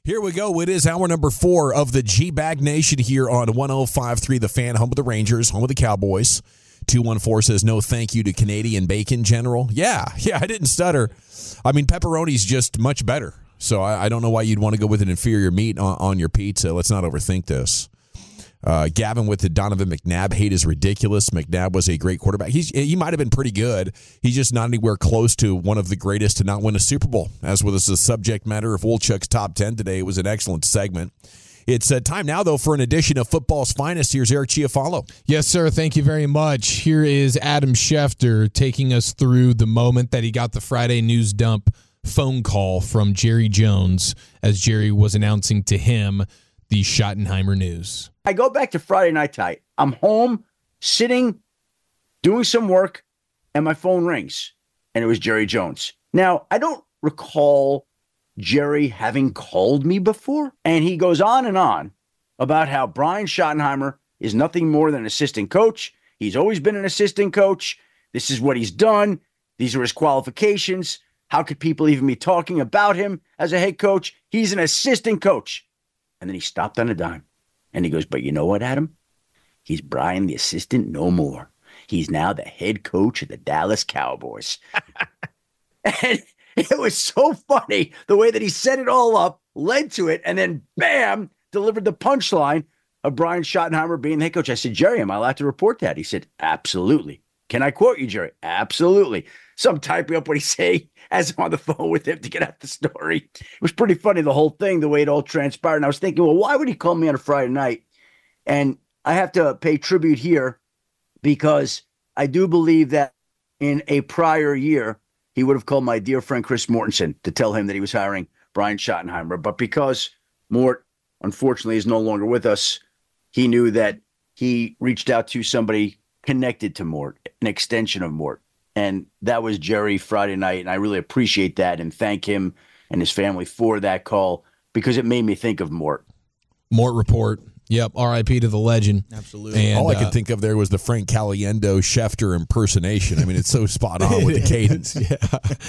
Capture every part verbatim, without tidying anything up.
Here we go. It is hour number four of the G-Bag Nation here on one oh five point three The Fan, home of the Rangers, home of the Cowboys. two one four says, no thank you to Canadian Bacon General. Yeah, yeah, I didn't stutter. I mean, pepperoni's just much better. So I, I don't know why you'd want to go with an inferior meat on, on your pizza. Let's not overthink this. Uh, Gavin with the Donovan McNabb hate is ridiculous. McNabb was a great quarterback. He's, he might have been pretty good. He's just not anywhere close to one of the greatest to not win a Super Bowl. As with the subject matter of Wolchuk's top ten today, it was an excellent segment. It's uh, time now, though, for an edition of Football's Finest. Here's Eric Chiafalo. Yes, sir. Thank you very much. Here is Adam Schefter taking us through the moment that he got the Friday News Dump phone call from Jerry Jones as Jerry was announcing to him the Schottenheimer news. I go back to Friday night tight. I'm home, sitting, doing some work, and my phone rings. And it was Jerry Jones. Now, I don't recall Jerry having called me before. And he goes on and on about how Brian Schottenheimer is nothing more than an assistant coach. He's always been an assistant coach. This is what he's done. These are his qualifications. How could people even be talking about him as a head coach? He's an assistant coach. And then he stopped on a dime. And he goes, but you know what, Adam? He's Brian the assistant no more. He's now the head coach of the Dallas Cowboys. And it was so funny the way that he set it all up, led to it, and then bam, delivered the punchline of Brian Schottenheimer being the head coach. I said, Jerry, am I allowed to report that? He said, absolutely. Can I quote you, Jerry? Absolutely. So I'm typing up what he's saying as I'm on the phone with him to get out the story. It was pretty funny, the whole thing, the way it all transpired. And I was thinking, well, why would he call me on a Friday night? And I have to pay tribute here because I do believe that in a prior year, he would have called my dear friend Chris Mortensen to tell him that he was hiring Brian Schottenheimer. But because Mort, unfortunately, is no longer with us, he knew that he reached out to somebody connected to Mort, an extension of Mort. And that was Jerry Friday night. And I really appreciate that and thank him and his family for that call because it made me think of Mort. Mort Report. Yep. R I P to the legend. Absolutely. And, All I uh, could think of there was the Frank Caliendo Schefter impersonation. I mean, it's so spot on with the cadence. Yeah,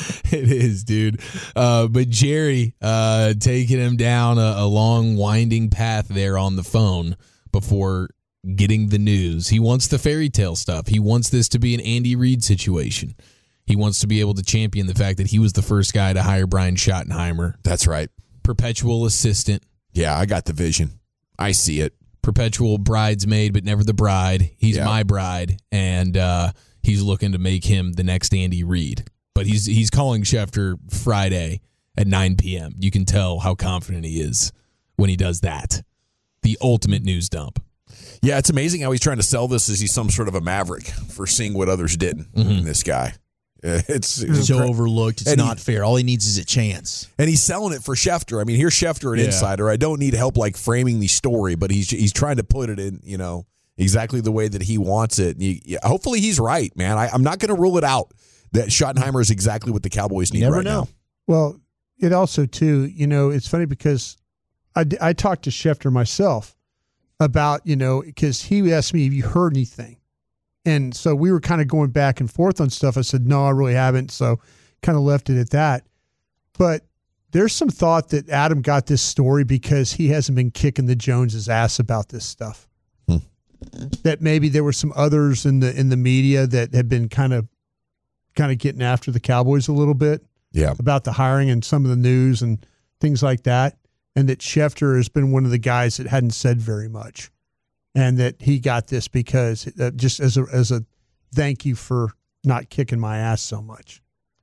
it is, dude. Uh, but Jerry uh, taking him down a, a long, winding path there on the phone before getting the news. He wants the fairy tale stuff. He wants this to be an Andy Reid situation. He wants to be able to champion the fact that he was the first guy to hire Brian Schottenheimer. That's right. Perpetual assistant. Yeah, I got the vision. I see it. Perpetual bridesmaid, but never the bride. He's yeah. my bride, and uh, he's looking to make him the next Andy Reid. But he's he's calling Schefter Friday at nine p.m. You can tell how confident he is when he does that. The ultimate news dump. Yeah, it's amazing how he's trying to sell this as he's some sort of a maverick for seeing what others didn't. Mm-hmm. This guy. It's, it's so incre- overlooked. It's and not he, fair. All he needs is a chance. And he's selling it for Schefter. I mean, here's Schefter, an yeah. insider. I don't need help like framing the story, but he's he's trying to put it in, you know, exactly the way that he wants it. You, yeah, hopefully he's right, man. I, I'm not going to rule it out that Schottenheimer is exactly what the Cowboys need you never right know. now. Well, it also, too, you know, it's funny because I, I talked to Schefter myself about, you know, because he asked me, have you heard anything? And so we were kind of going back and forth on stuff. I said, no, I really haven't. So kind of left it at that. But there's some thought that Adam got this story because he hasn't been kicking the Joneses' ass about this stuff. Hmm. That maybe there were some others in the in the media that had been kind of kind of getting after the Cowboys a little bit. Yeah. About the hiring and some of the news and things like that. And that Schefter has been one of the guys that hadn't said very much. And that he got this because uh, just as a as a thank you for not kicking my ass so much.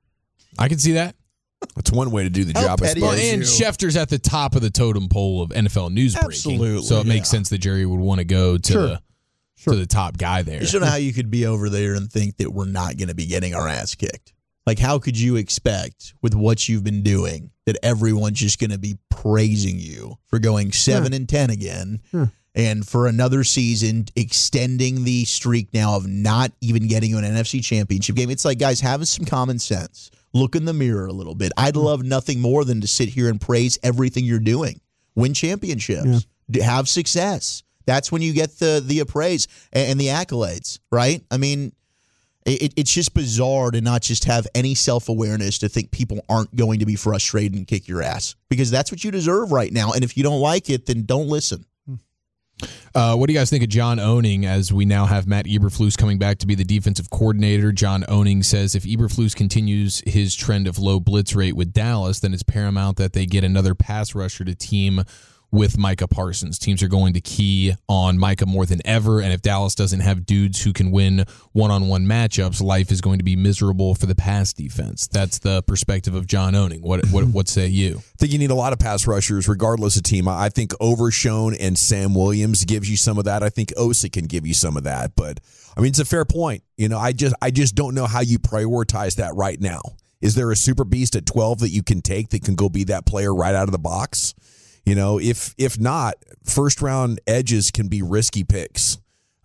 I can see that. That's one way to do the How job, I petty suppose. is And you. Schefter's at the top of the totem pole of N F L news breaking. Absolutely, So it makes yeah. sense that Jerry would want to go to Sure. the Sure. to the top guy there. I just don't know how you could be over there and think that we're not going to be getting our ass kicked. Like, how could you expect, with what you've been doing, that everyone's just going to be praising you for going seven Yeah. and ten again, Yeah. and for another season extending the streak now of not even getting you an N F C Championship game? It's like, guys, have some common sense. Look in the mirror a little bit. I'd love nothing more than to sit here and praise everything you're doing. Win championships. Yeah. D- Have success. That's when you get the the appraise and, and the accolades, right? I mean, It, it's just bizarre to not just have any self-awareness to think people aren't going to be frustrated and kick your ass, because that's what you deserve right now. And if you don't like it, then don't listen. Uh, what do you guys think of John Owning, as we now have Matt Eberflus coming back to be the defensive coordinator? John Owning says if Eberflus continues his trend of low blitz rate with Dallas, then it's paramount that they get another pass rusher to team with Micah Parsons. Teams are going to key on Micah more than ever, and if Dallas doesn't have dudes who can win one-on-one matchups, life is going to be miserable for the pass defense. That's the perspective of John Owning. What what what say you? I think you need a lot of pass rushers regardless of team. I think Overshone and Sam Williams gives you some of that. I think Osa can give you some of that, but I mean, it's a fair point. You know, I just I just don't know how you prioritize that right now. Is there a super beast at twelve that you can take that can go be that player right out of the box? You know, if if not, first round edges can be risky picks.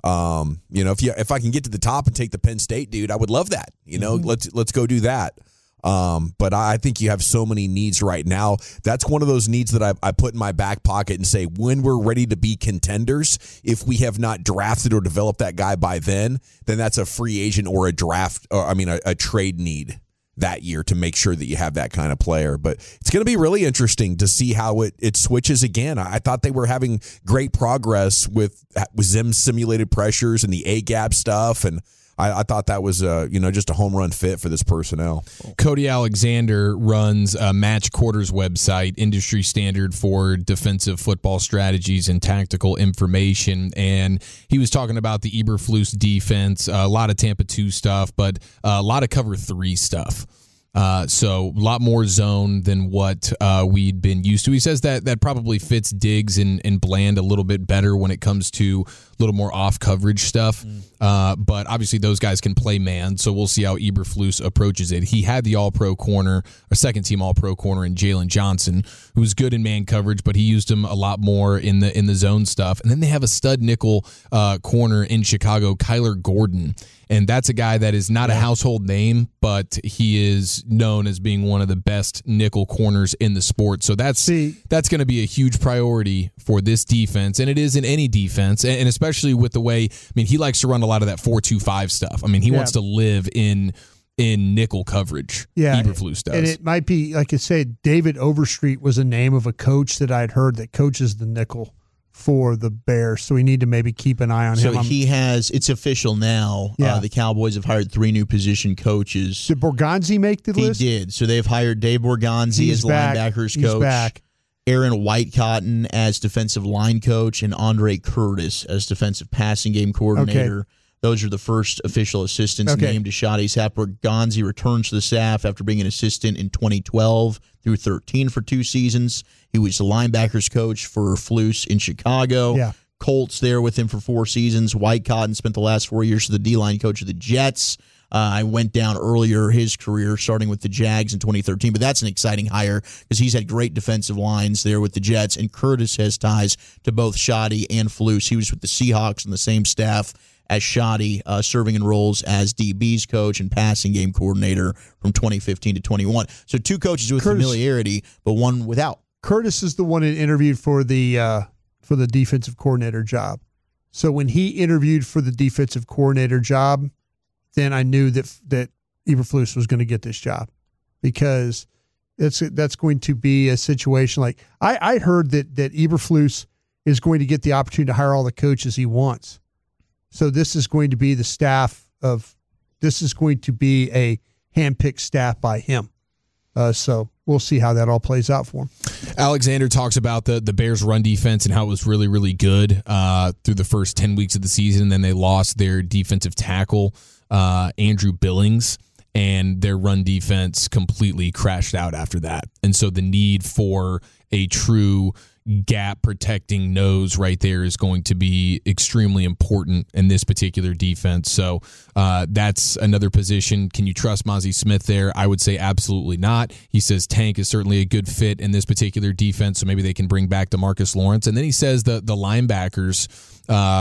Um, you know, if you if I can get to the top and take the Penn State dude, I would love that. You know, mm-hmm. let's let's go do that. Um, but I think you have so many needs right now. That's one of those needs that I, I put in my back pocket and say, when we're ready to be contenders, if we have not drafted or developed that guy by then, then that's a free agent or a draft, or I mean, a, a trade need that year to make sure that you have that kind of player. But it's going to be really interesting to see how it, it switches again. I, I thought they were having great progress with, with Zim simulated pressures and the A-gap stuff, and I, I thought that was uh, you know just a home run fit for this personnel. Cody Alexander runs a Match Quarters website, industry standard for defensive football strategies and tactical information, and he was talking about the Eberflus defense, a lot of Tampa two stuff, but a lot of cover three stuff. Uh, so a lot more zone than what uh, we'd been used to. He says that that probably fits Diggs and, and Bland a little bit better when it comes to a little more off coverage stuff. Mm. Uh, but obviously those guys can play man, so we'll see how Eberflus approaches it. He had the all-pro corner, a second-team all-pro corner in Jalen Johnson, who was good in man coverage, but he used him a lot more in the in the zone stuff. And then they have a stud nickel uh, corner in Chicago, Kyler Gordon. And that's a guy that is not yeah. a household name, but he is known as being one of the best nickel corners in the sport. So that's See, that's going to be a huge priority for this defense, and it is in any defense, and especially with the way, I mean, he likes to run a lot of that four two five stuff. I mean, he yeah. wants to live in in nickel coverage. Yeah, Eberflus does. And it might be, like I said, David Overstreet was a name of a coach that I'd heard that coaches the nickel for the Bears, so we need to maybe keep an eye on so him. So he has, it's official now. Yeah. Uh, the Cowboys have hired three new position coaches. Did Borgonzi make the he list? He did. So they've hired Dave Borgonzi He's as back. linebackers He's coach. Back. Aaron Whitecotton as defensive line coach, and Andre Curtis as defensive passing game coordinator. Okay. Those are the first official assistants okay. named to Shadi Sapper. Gonzi returns to the staff after being an assistant in twenty twelve through thirteen for two seasons. He was the linebackers coach for Flus in Chicago. Yeah. Colts there with him for four seasons. Whitecotton spent the last four years as the D-line coach of the Jets. Uh, I went down earlier his career, starting with the Jags in twenty thirteen, but that's an exciting hire because he's had great defensive lines there with the Jets, and Curtis has ties to both Shadi and Flus. He was with the Seahawks on the same staff as Shadi, uh, serving in roles as D B's coach and passing game coordinator from twenty fifteen to twenty-one. So two coaches with Curtis, familiarity, but one without. Curtis is the one that interviewed for the uh, for the defensive coordinator job. So when he interviewed for the defensive coordinator job, then I knew that that Eberflus was going to get this job, because that's that's going to be a situation like I, I heard that that Eberflus is going to get the opportunity to hire all the coaches he wants. So this is going to be the staff of this is going to be a handpicked staff by him. Uh, so we'll see how that all plays out for him. Alexander talks about the, the Bears' run defense and how it was really, really good uh, through the first ten weeks of the season. And then they lost their defensive tackle, uh, Andrew Billings, and their run defense completely crashed out after that. And so the need for a true gap protecting nose right there is going to be extremely important in this particular defense. So uh, that's another position. Can you trust Mozzie Smith there? I would say absolutely not. He says Tank is certainly a good fit in this particular defense, so maybe they can bring back DeMarcus Lawrence. And then he says the the linebackers, uh,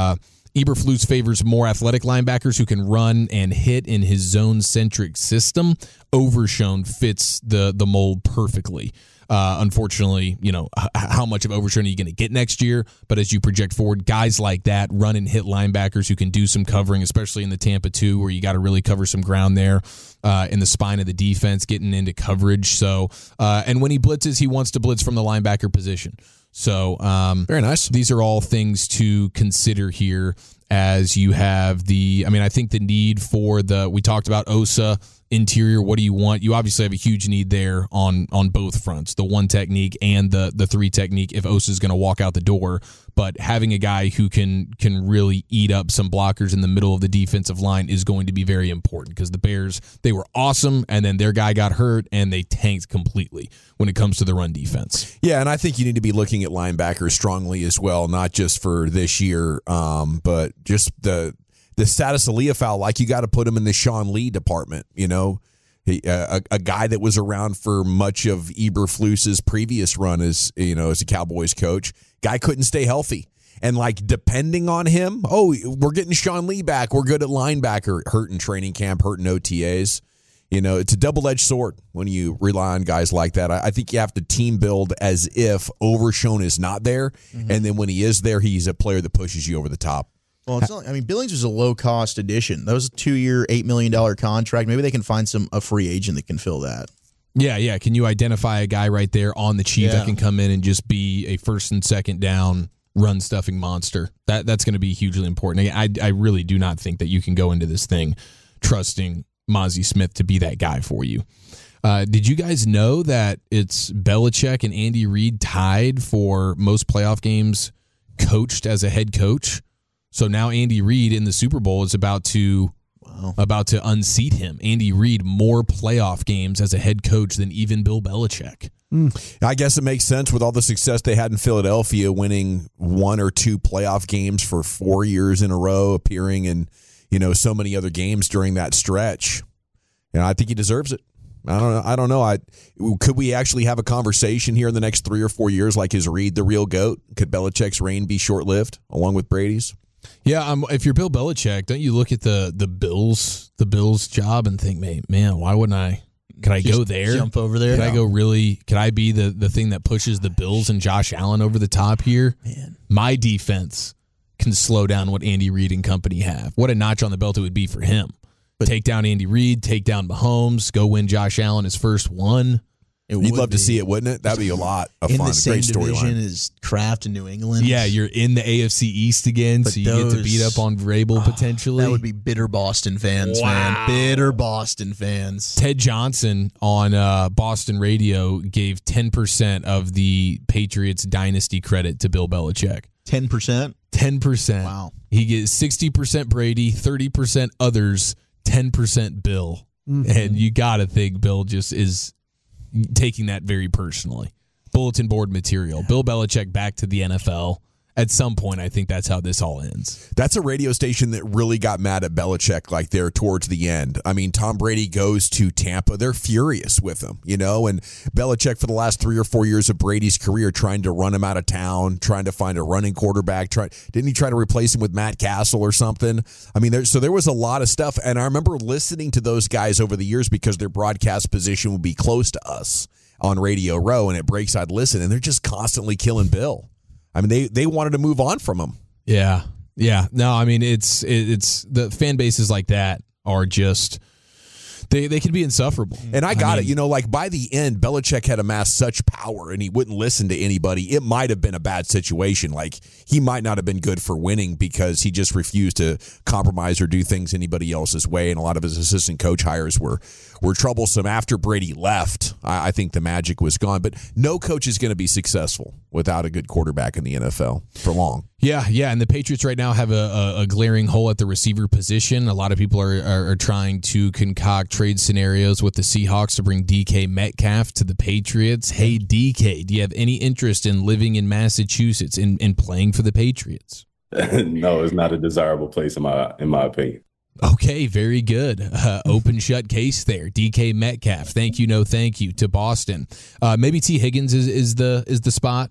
Eberflus favors more athletic linebackers who can run and hit in his zone-centric system. Overshown fits the the mold perfectly. Uh, unfortunately, you know, h- how much of Overshown are you going to get next year? But as you project forward, guys like that, run and hit linebackers who can do some covering, especially in the Tampa two, where you got to really cover some ground there uh, in the spine of the defense, getting into coverage. So, uh, and when he blitzes, he wants to blitz from the linebacker position. So, um, very nice. These are all things to consider here as you have the, I mean, I think the need for the, we talked about Osa interior. What do you want? You obviously have a huge need there on on both fronts, the one technique and the the three technique if Osa is going to walk out the door. But having a guy who can can really eat up some blockers in the middle of the defensive line is going to be very important, because the Bears, they were awesome, and then their guy got hurt, and they tanked completely when it comes to the run defense. Yeah, and I think you need to be looking at linebackers strongly as well, not just for this year, um, but just the the status of Leofau. Like, you got to put him in the Sean Lee department, you know, he, a, a guy that was around for much of Eberflus's previous run as, you know, as a Cowboys coach. Guy couldn't stay healthy. And, like, depending on him, oh, we're getting Sean Lee back. We're good at linebacker. Hurt in training camp, hurt in O T As. You know, it's a double-edged sword when you rely on guys like that. I, I think you have to team build as if Overshown is not there. Mm-hmm. And then when he is there, he's a player that pushes you over the top. Well, it's not, I mean, Billings was a low-cost addition. That was a two-year, eight million dollars contract. Maybe they can find some a free agent that can fill that. Yeah, yeah. Can you identify a guy right there on the cheap Yeah. that can come in and just be a first and second down run-stuffing monster? That That's going to be hugely important. I, I really do not think that you can go into this thing trusting Mozzie Smith to be that guy for you. Uh, did you guys know that it's Belichick and Andy Reid tied for most playoff games coached as a head coach? So now Andy Reid in the Super Bowl is about to wow. about to unseat him. Andy Reid more playoff games as a head coach than even Bill Belichick. Mm. I guess it makes sense with all the success they had in Philadelphia, winning one or two playoff games for four years in a row, appearing in, you know, so many other games during that stretch. And I think he deserves it. I don't know. I don't know. I could we actually have a conversation here in the next three or four years, like, is Reid the real GOAT? Could Belichick's reign be short-lived along with Brady's? Yeah, um, if you're Bill Belichick, don't you look at the the Bills, the Bills job, and think, man, man, why wouldn't I? Could I Just go there? Jump over there? Could No. I go really? Could I be the the thing that pushes the Bills and Josh Allen over the top here? Man. My defense can slow down what Andy Reid and company have. What a notch on the belt it would be for him. But take down Andy Reid, take down Mahomes, go win Josh Allen his first one. It You'd would love to be. see it, wouldn't it? That'd be a lot of in fun. the same Great division storyline. as Kraft in New England. Yeah, you're in the A F C East again, But so you get to those- beat up on Vrabel potentially. That would be bitter Boston fans, Wow. man. Bitter Boston fans. Ted Johnson on uh, Boston radio gave ten percent of the Patriots dynasty credit to Bill Belichick. ten percent? ten percent. Wow. He gets sixty percent Brady, thirty percent others, ten percent Bill. Mhm. And you got to think Bill just is taking that very personally. Bulletin board material. Bill Belichick back to the N F L. At some point, I think that's how this all ends. That's a radio station that really got mad at Belichick, like, there towards the end. I mean, Tom Brady goes to Tampa. They're furious with him, you know, and Belichick for the last three or four years of Brady's career trying to run him out of town, trying to find a running quarterback. Try, didn't he try to replace him with Matt Castle or something? I mean, there, so there was a lot of stuff. And I remember listening to those guys over the years because their broadcast position would be close to us on Radio Row, and at breaks I'd listen, and they're just constantly killing Bill. I mean, they, they wanted to move on from him. Yeah. Yeah. No, I mean, it's it, it's the fan bases like that are just they they can be insufferable. And I got I mean, it. You know, like, by the end, Belichick had amassed such power and he wouldn't listen to anybody. It might have been a bad situation. Like, he might not have been good for winning because he just refused to compromise or do things anybody else's way. And a lot of his assistant coach hires were were troublesome. After Brady left, I, I think the magic was gone. But no coach is going to be successful without a good quarterback in the N F L for long. Yeah, yeah, and the Patriots right now have a, a, a glaring hole at the receiver position. A lot of people are, are, are trying to concoct trade scenarios with the Seahawks to bring D K Metcalf to the Patriots. Hey, D K, do you have any interest in living in Massachusetts and in, in playing for the Patriots? No, it's not a desirable place in my in my opinion. Okay, very good. Uh, open shut case there. D K Metcalf. Thank you, no thank you to Boston. Uh, maybe T Higgins is, is the is the spot.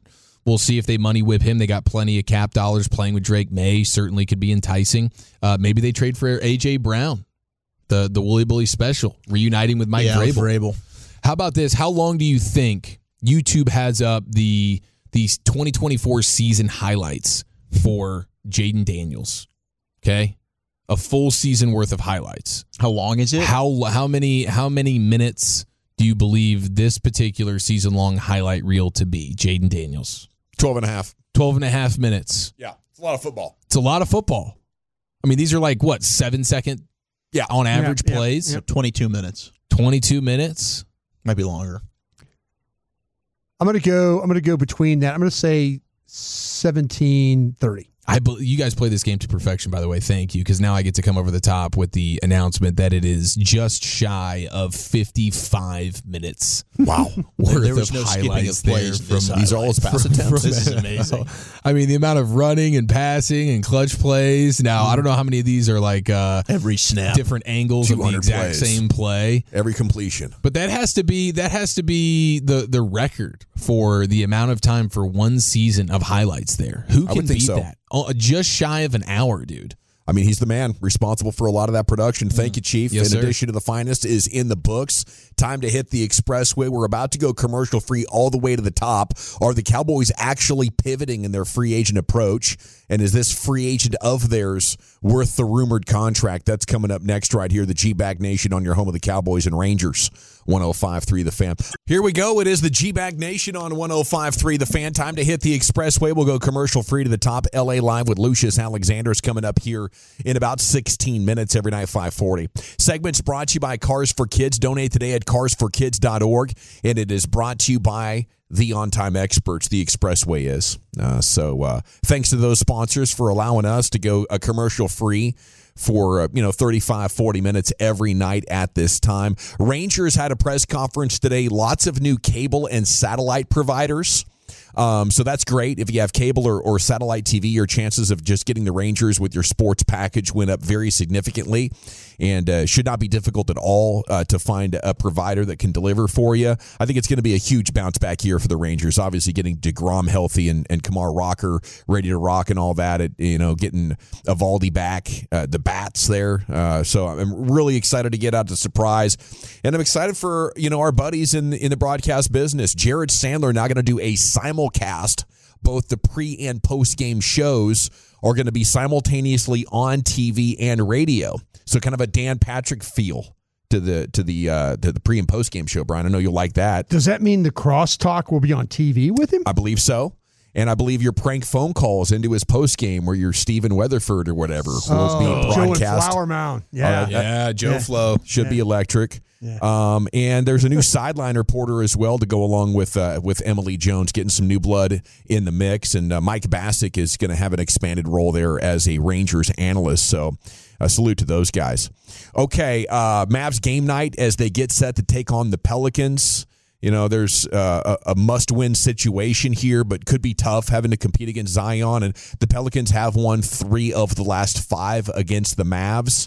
We'll see if they money whip him. They got plenty of cap dollars. Playing with Drake May certainly could be enticing. Uh, maybe they trade for A J. Brown, the the Wooly Bully special, reuniting with Mike yeah, Vrabel. Vrabel. How about this? How long do you think YouTube has up the these twenty twenty-four season highlights for Jaden Daniels? Okay, a full season worth of highlights. How long is it? How how many how many minutes do you believe this particular season long highlight reel to be? Jaden Daniels, twelve and a half. twelve and a half minutes. Yeah, it's a lot of football. It's a lot of football. I mean, these are like what seven second, yeah, on average yeah, plays. yeah. twenty-two minutes. twenty-two minutes. Might be longer. I'm gonna go. I'm gonna go between that. I'm gonna say seventeen thirty. I be, you guys play this game to perfection, by the way. Thank you, because now I get to come over the top with the announcement that it is just shy of fifty-five minutes. Wow, worth there was of no skipping highlights of plays there in this from these are all his pass attempts. This is amazing. I mean, the amount of running and passing and clutch plays. Now, I don't know how many of these are like uh, Every snap. different angles of the two hundred exact plays. same play. Every completion. But that has to be that has to be the the record for the amount of time for one season of highlights there. Who I can would think beat so. that? Oh, just shy of an hour, dude. I mean, he's the man responsible for a lot of that production. Thank you, Chief. Yes, in sir. addition to the finest is in the books. Time to hit the expressway. We're about to go commercial free all the way to the top. Are the Cowboys actually pivoting in their free agent approach? And is this free agent of theirs worth the rumored contract? That's coming up next right here. The G-Bag Nation on your home of the Cowboys and Rangers. one oh five point three The Fan. Here we go. It is the G-Bag Nation on one oh five point three The Fan. Time to hit the expressway. We'll go commercial free to the top. L A Live with Lucius Alexander is coming up here in about sixteen minutes every night, five forty. Segments brought to you by Cars for Kids. Donate today at cars for kids dot org. And it is brought to you by the on-time experts, the expressway is. Uh, so uh, thanks to those sponsors for allowing us to go a commercial free for, uh, you know, thirty-five, forty minutes every night at this time. Rangers had a press conference today. Lots of new cable and satellite providers. Um, so that's great. If you have cable or, or satellite T V, your chances of just getting the Rangers with your sports package went up very significantly, and uh, should not be difficult at all uh, to find a provider that can deliver for you. I think it's going to be a huge bounce back year for the Rangers. Obviously, getting DeGrom healthy and, and Kamar Rocker ready to rock and all that. It, you know, getting Evaldi back, uh, the bats there. Uh, so I'm really excited to get out to surprise, and I'm excited for you know our buddies in in the broadcast business. Jared Sandler now going to do a simulcast. Both the pre and post game shows are going to be simultaneously on T V and radio. So kind of a Dan Patrick feel to the to the uh, to the pre and post game show, Brian. I know you'll like that. Does that mean the crosstalk will be on T V with him? I believe so. And I believe your prank phone calls into his post game where you're Stephen Weatherford or whatever will Oh, be Joe and broadcast. Flower Mound. Yeah. Uh, Yeah, Joe Yeah. Flo. Should Yeah. be electric. Yeah. Um, and there's a new sideline reporter as well to go along with uh, with Emily Jones, getting some new blood in the mix. And uh, Mike Bassick is going to have an expanded role there as a Rangers analyst. So a salute to those guys. Okay, uh, Mavs game night as they get set to take on the Pelicans. You know, there's uh, a, a must-win situation here, but could be tough having to compete against Zion. And the Pelicans have won three of the last five against the Mavs.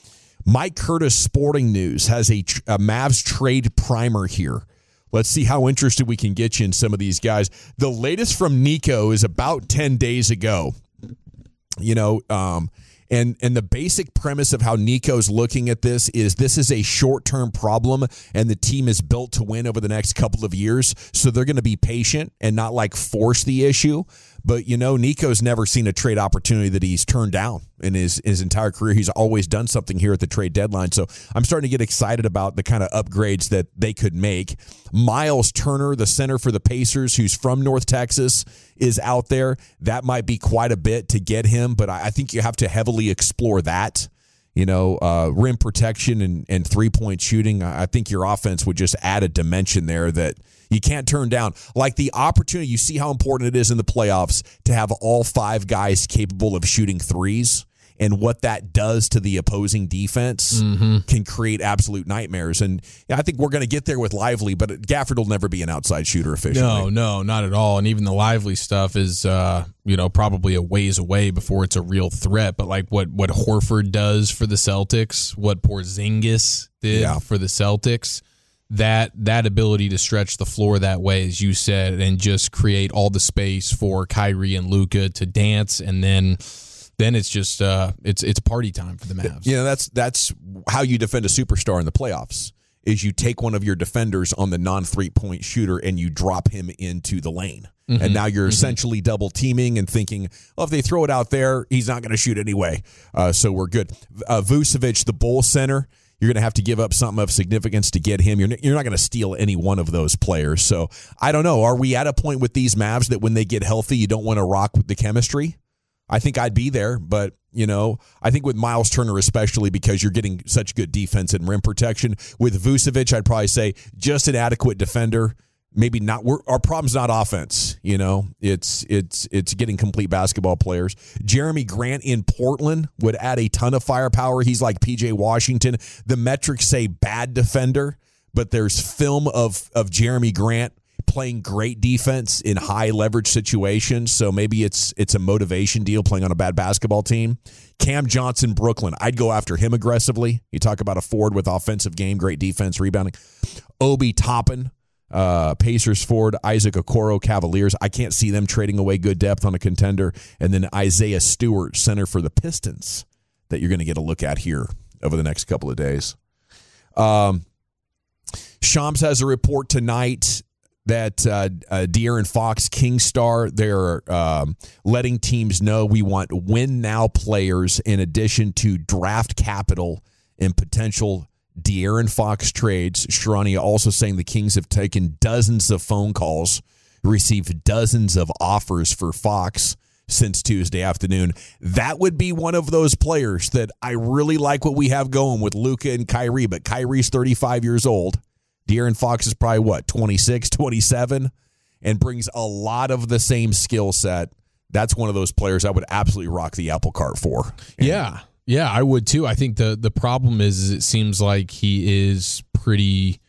Mike Curtis Sporting News has a, a Mavs trade primer here. Let's see how interested we can get you in some of these guys. The latest from Nico is about ten days ago. You know, um, and and the basic premise of how Nico's looking at this is this is a short-term problem, and the team is built to win over the next couple of years. So they're going to be patient and not like force the issue. But, you know, Nico's never seen a trade opportunity that he's turned down in his, his entire career. He's always done something here at the trade deadline. So I'm starting to get excited about the kind of upgrades that they could make. Miles Turner, the center for the Pacers, who's from North Texas, is out there. That might be quite a bit to get him, but I, I think you have to heavily explore that. You know, uh, rim protection and, and three-point shooting. I think your offense would just add a dimension there that you can't turn down. Like the opportunity, you see how important it is in the playoffs to have all five guys capable of shooting threes, and what that does to the opposing defense Mm-hmm. can create absolute nightmares. And yeah, I think we're going to get there with Lively, but Gafford will never be an outside shooter efficiently. No, no, not at all. And even the Lively stuff is, uh, you know, probably a ways away before it's a real threat. But like what what Horford does for the Celtics, what Porzingis did Yeah. for the Celtics, that that ability to stretch the floor that way, as you said, and just create all the space for Kyrie and Luka to dance, and then then it's just uh, it's it's party time for the Mavs. You know, that's that's how you defend a superstar in the playoffs. Is you take one of your defenders on the non-three-point shooter and you drop him into the lane. Mm-hmm. And now you're mm-hmm. essentially double teaming and thinking, well, if they throw it out there, he's not going to shoot anyway. Uh, so we're good. Uh, Vucevic, the Bull center, you're going to have to give up something of significance to get him. You're, you're not going to steal any one of those players. So I don't know. Are we at a point with these Mavs that when they get healthy, you don't want to rock with the chemistry? I think I'd be there, but, you know, I think with Miles Turner especially because you're getting such good defense and rim protection. With Vucevic, I'd probably say just an adequate defender. Maybe not. We're, our problem's not offense, you know. It's it's it's getting complete basketball players. Jeremy Grant in Portland would add a ton of firepower. He's like P J Washington. The metrics say bad defender, but there's film of of Jeremy Grant playing great defense in high leverage situations. So maybe it's it's a motivation deal playing on a bad basketball team. Cam Johnson, Brooklyn. I'd go after him aggressively. You talk about a forward with offensive game, great defense, rebounding. Obi Toppin, uh, Pacers forward. Isaac Okoro, Cavaliers. I can't see them trading away good depth on a contender. And then Isaiah Stewart, center for the Pistons, that you're going to get a look at here over the next couple of days. Um, Shams has a report tonight that uh, uh, De'Aaron Fox, Kingstar, they're um, letting teams know we want win-now players in addition to draft capital and potential De'Aaron Fox trades. Sharania also saying the Kings have taken dozens of phone calls, received dozens of offers for Fox since Tuesday afternoon. That would be one of those players that I really like what we have going with Luka and Kyrie, but Kyrie's thirty-five years old. De'Aaron Fox is probably, what, twenty-six, twenty-seven, and brings a lot of the same skill set. That's one of those players I would absolutely rock the apple cart for. And yeah, yeah, I would too. I think the the problem is, is it seems like he is pretty,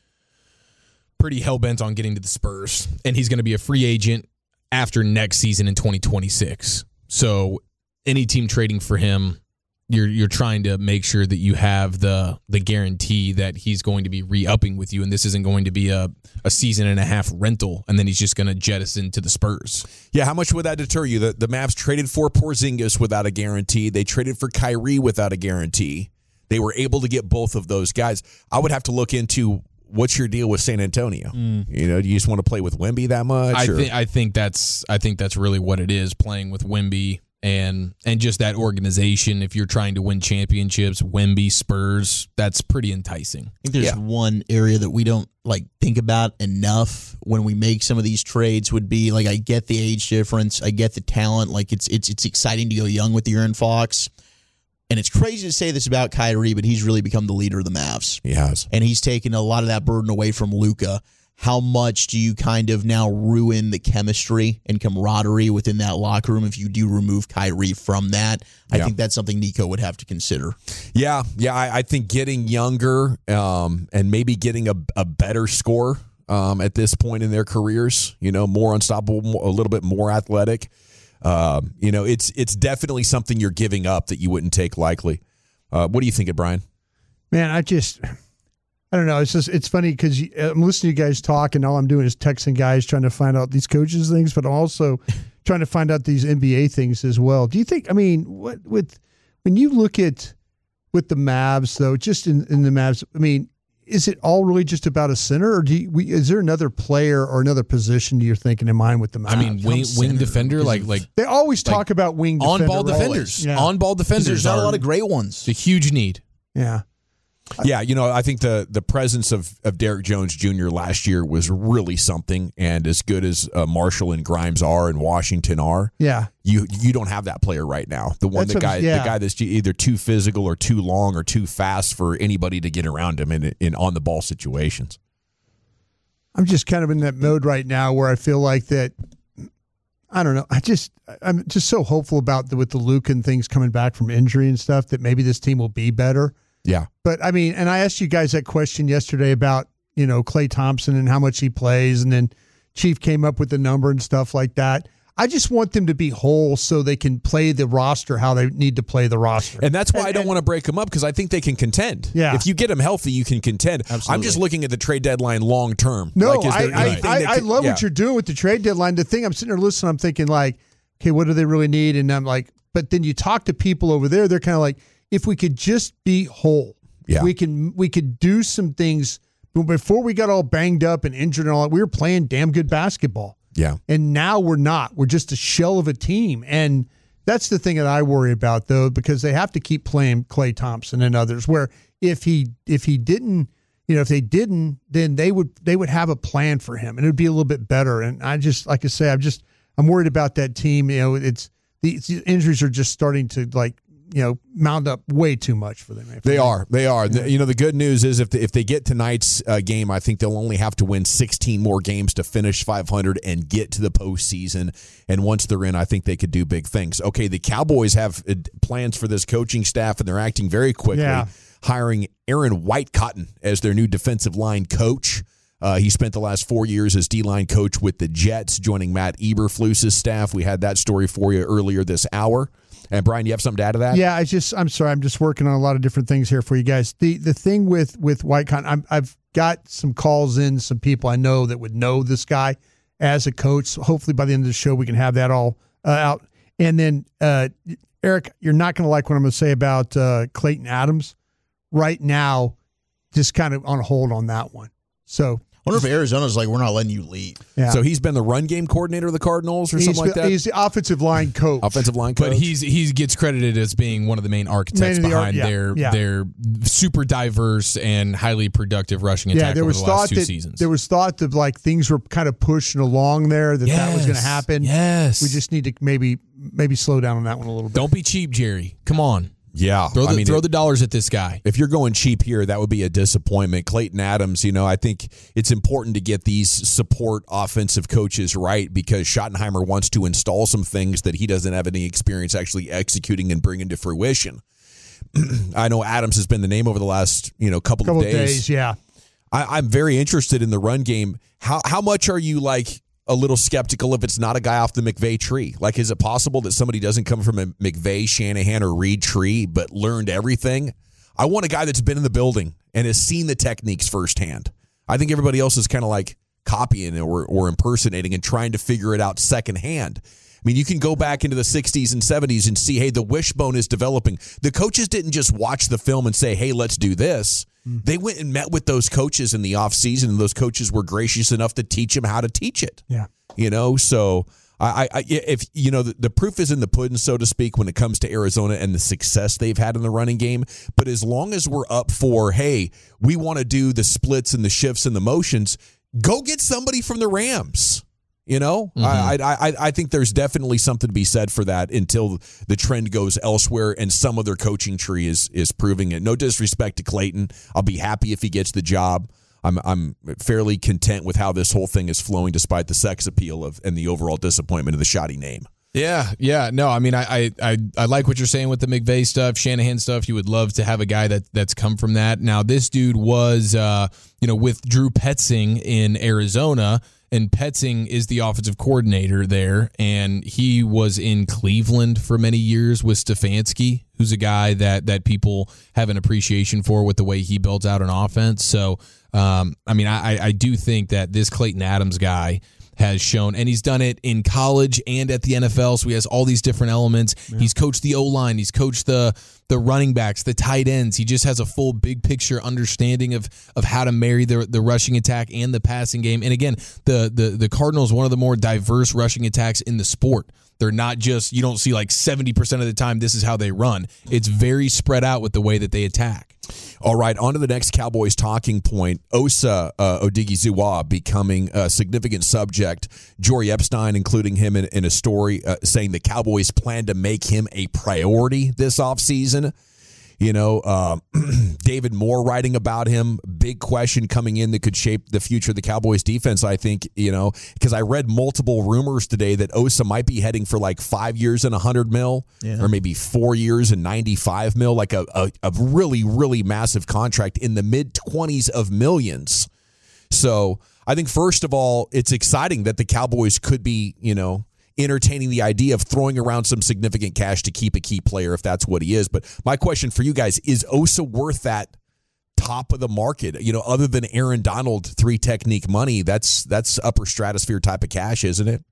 pretty hell-bent on getting to the Spurs, and he's going to be a free agent after next season in twenty twenty-six. So any team trading for him, You're you're trying to make sure that you have the the guarantee that he's going to be re-upping with you, and this isn't going to be a, a season and a half rental, and then he's just going to jettison to the Spurs. Yeah, how much would that deter you? The, the Mavs traded for Porzingis without a guarantee. They traded for Kyrie without a guarantee. They were able to get both of those guys. I would have to look into what's your deal with San Antonio. Mm. You know, do you just want to play with Wemby that much? I think I think that's I think that's really what it is, playing with Wemby. And and just that organization, if you're trying to win championships, Wemby, Spurs, that's pretty enticing. I think there's yeah. one area that we don't like think about enough when we make some of these trades would be like, I get the age difference, I get the talent, like it's it's it's exciting to go young with De'Aaron Fox. And it's crazy to say this about Kyrie, but he's really become the leader of the Mavs. He has. And he's taken a lot of that burden away from Luka. How much do you kind of now ruin the chemistry and camaraderie within that locker room if you do remove Kyrie from that? I yeah. think that's something Nico would have to consider. Yeah, yeah. I, I think getting younger um, and maybe getting a, a better score um, at this point in their careers, you know, more unstoppable, more, a little bit more athletic. Um, you know, it's it's definitely something you're giving up that you wouldn't take lightly. Uh, what do you think of Brian? Man, I just... I don't know. It's just it's funny because I'm listening to you guys talk, and all I'm doing is texting guys trying to find out these coaches things, but I'm also trying to find out these N B A things as well. Do you think? I mean, what with when you look at with the Mavs though, just in, in the Mavs, I mean, is it all really just about a center, or do you, we, is there another player or another position you're thinking in mind with the Mavs? I mean, wing, wing defender, like like they always like talk about wing on defender, ball defenders, yeah. on ball defenders. There's not are, a lot of great ones. It's a huge need. Yeah. Yeah, you know, I think the the presence of, of Derrick Jones Junior last year was really something, and as good as uh, Marshall and Grimes are and Washington are, yeah, you you don't have that player right now. The one that's the guy yeah. the guy that's either too physical or too long or too fast for anybody to get around him in in on the ball situations. I'm just kind of in that mode right now where I feel like that. I don't know. I just I'm just so hopeful about the, with the Luka and things coming back from injury and stuff that maybe this team will be better. Yeah. But, I mean, and I asked you guys that question yesterday about, you know, Klay Thompson and how much he plays, and then Chief came up with the number and stuff like that. I just want them to be whole so they can play the roster how they need to play the roster. And that's why and, I don't and, want to break them up, because I think they can contend. Yeah. If you get them healthy, you can contend. Absolutely. I'm just looking at the trade deadline long term. No, like, is I, there I, anything I, that I could- love yeah. what you're doing with the trade deadline. The thing I'm sitting there listening, I'm thinking like, okay, what do they really need? And I'm like, but then you talk to people over there, they're kind of like, if we could just be whole, Yeah. we can we could do some things. Before we got all banged up and injured and all that, we were playing damn good basketball. Yeah. And now we're not. We're just a shell of a team. And that's the thing that I worry about, though, because they have to keep playing Klay Thompson and others, where if he if he didn't, you know, if they didn't, then they would they would have a plan for him and it would be a little bit better. And I just, like I say, I'm just I'm worried about that team. You know, it's the, the injuries are just starting to, like, you know, mount up way too much for them. They are. They are. Yeah. The, you know, the good news is if the, if they get tonight's uh, game, I think they'll only have to win sixteen more games to finish five hundred and get to the postseason. And once they're in, I think they could do big things. Okay, the Cowboys have uh, plans for this coaching staff, and they're acting very quickly, Yeah. hiring Aaron Whitecotton as their new defensive line coach. Uh, he spent the last four years as D-line coach with the Jets, joining Matt Eberflus's staff. We had that story for you earlier this hour. And Brian, you have something to add to that? Yeah, I just I'm sorry, I'm just working on a lot of different things here for you guys. The the thing with with Whitecotton, I'm, I've got some calls in, some people I know that would know this guy as a coach. So hopefully by the end of the show we can have that all uh, out. And then uh, Eric, you're not going to like what I'm going to say about uh, Clayton Adams right now. Just kind of on hold on that one. So. I wonder if Arizona's like, we're not letting you lead. Yeah. So he's been the run game coordinator of the Cardinals or he's, something like that? He's the offensive line coach. Offensive line coach? But he's he gets credited as being one of the main architects Main of the behind arch- yeah, their yeah. their super diverse and highly productive rushing attack Yeah, there over was the last thought two that seasons. there was thought that like things were kind of pushing along there, that that was going to Yes, happen. Yes. We just need to maybe maybe slow down on that one a little bit. Don't be cheap, Jerry. Come on. Yeah. Throw the, I mean, throw it- the dollars at this guy. if you're going cheap here, that would be a disappointment. Clayton Adams, you know, I think it's important to get these support offensive coaches right, because Schottenheimer wants to install some things that he doesn't have any experience actually executing and bringing to fruition. I know Adams has been the name over the last, you know, couple, couple of days. yeah. I, I'm very interested in the run game. How how much are you like a little skeptical if it's not a guy off the McVay tree? Like, is it possible that somebody doesn't come from a McVay, Shanahan, or Reed tree but learned everything? I want a guy that's been in the building and has seen the techniques firsthand. I think everybody else is kind of like copying or, or impersonating and trying to figure it out secondhand. I mean, you can go back into the sixties and seventies and see, hey, the wishbone is developing. The coaches didn't just watch the film and say, hey, let's do this. Mm. They went and met with those coaches in the offseason, and those coaches were gracious enough to teach them how to teach it. Yeah. You know, so I, I if you know, the, the proof is in the pudding, so to speak, when it comes to Arizona and the success they've had in the running game. But as long as we're up for, hey, we want to do the splits and the shifts and the motions, go get somebody from the Rams. You know, mm-hmm. I, I I think there's definitely something to be said for that until the trend goes elsewhere and some other coaching tree is is proving it. No disrespect to Clayton. I'll be happy if he gets the job. I'm I'm fairly content with how this whole thing is flowing, despite the sex appeal of and the overall disappointment of the shoddy name. Yeah, yeah. No, I mean, I, I, I, I like what you're saying with the McVay stuff, Shanahan stuff. You would love to have a guy that that's come from that. Now, this dude was, uh, you know, with Drew Petzing in Arizona, and Petzing is the offensive coordinator there, and he was in Cleveland for many years with Stefanski, who's a guy that that people have an appreciation for with the way he built out an offense. So, um, I mean, I, I do think that this Clayton Adams guy has shown, and he's done it in college and at the N F L, so he has all these different elements. Yeah. He's coached the O-line, he's coached the the running backs, the tight ends. He just has a full big picture understanding of of how to marry the the rushing attack and the passing game. And again, the the the Cardinals, one of the more diverse rushing attacks in the sport. They're not just, you don't see like seventy percent of the time this is how they run. It's very spread out with the way that they attack. All right, on to the next Cowboys talking point. Osa uh, Odighizuwa becoming a significant subject. Jory Epstein including him in, in a story uh, saying the Cowboys plan to make him a priority this offseason. You know, uh, David Moore writing about him. Big question coming in that could shape the future of the Cowboys defense, I think, you know, because I read multiple rumors today that Osa might be heading for like five years and one hundred mil yeah. or maybe four years and ninety-five mil, like a, a, a really, really massive contract in the mid-twenties of millions. So I think, first of all, it's exciting that the Cowboys could be, you know, entertaining the idea of throwing around some significant cash to keep a key player if that's what he is. But my question for you guys, is Osa worth that top of the market? You know, other than Aaron Donald three technique money, that's that's upper stratosphere type of cash, isn't it?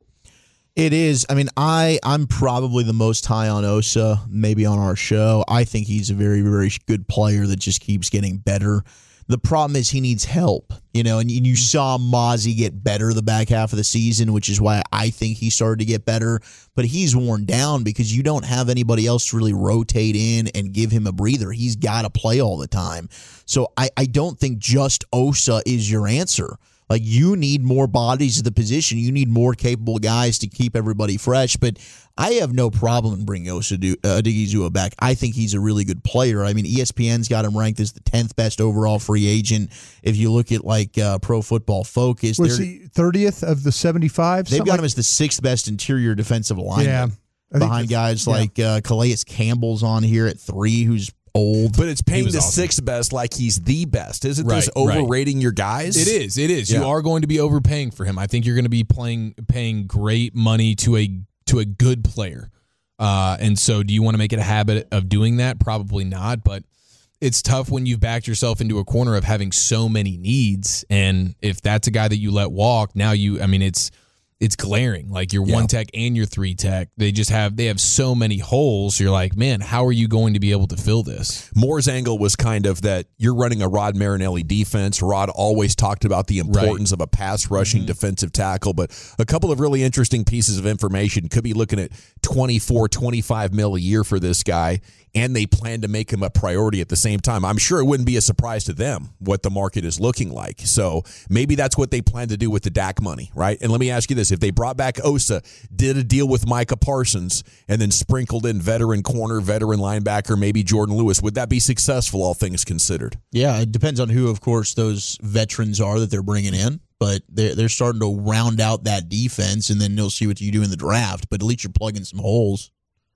It is. I mean, I, I'm probably the most high on Osa, maybe on our show. I think he's a very, very good player that just keeps getting better. The problem is he needs help, you know, and you saw Mozzie get better the back half of the season, which is why I think he started to get better. But he's worn down because you don't have anybody else to really rotate in and give him a breather. He's got to play all the time. So I, I don't think just Osa is your answer. Like, you need more bodies at the position. You need more capable guys to keep everybody fresh. But I have no problem in bringing Osa Odighizuwa back. I think he's a really good player. I mean, E S P N's got him ranked as the tenth best overall free agent. If you look at, like, uh, Pro Football Focus. Was he thirtieth of the seventy-five? They've got like? him as the sixth best interior defensive lineman. Yeah. Behind guys yeah. like uh, Calais Campbell's on here at three, who's old. But it's paying the awesome. sixth best like he's the best. Isn't Right, this overrating right. your guys? It is. It is. Yeah. You are going to be overpaying for him. I think you're going to be playing paying great money to a to a good player. Uh, and so do you want to make it a habit of doing that? Probably not, but it's tough when you've backed yourself into a corner of having so many needs. And if that's a guy that you let walk, now you, I mean, it's it's glaring. Like your Yeah. one tech and your three tech, they just have they have so many holes. You're like, man, how are you going to be able to fill this? Moore's angle was kind of that you're running a Rod Marinelli defense. Rod always talked about the importance Right. of a pass rushing Mm-hmm. defensive tackle, but a couple of really interesting pieces of information. Could be looking at twenty-four, twenty-five mil a year for this guy, and they plan to make him a priority at the same time. I'm sure it wouldn't be a surprise to them what the market is looking like. So maybe that's what they plan to do with the Dak money, right? And let me ask you this. If they brought back Osa, did a deal with Micah Parsons, and then sprinkled in veteran corner, veteran linebacker, maybe Jordan Lewis, would that be successful, all things considered? Yeah, it depends on who, of course, those veterans are that they're bringing in. But they're, they're starting to round out that defense, and then they'll see what you do in the draft. But at least you're plugging some holes.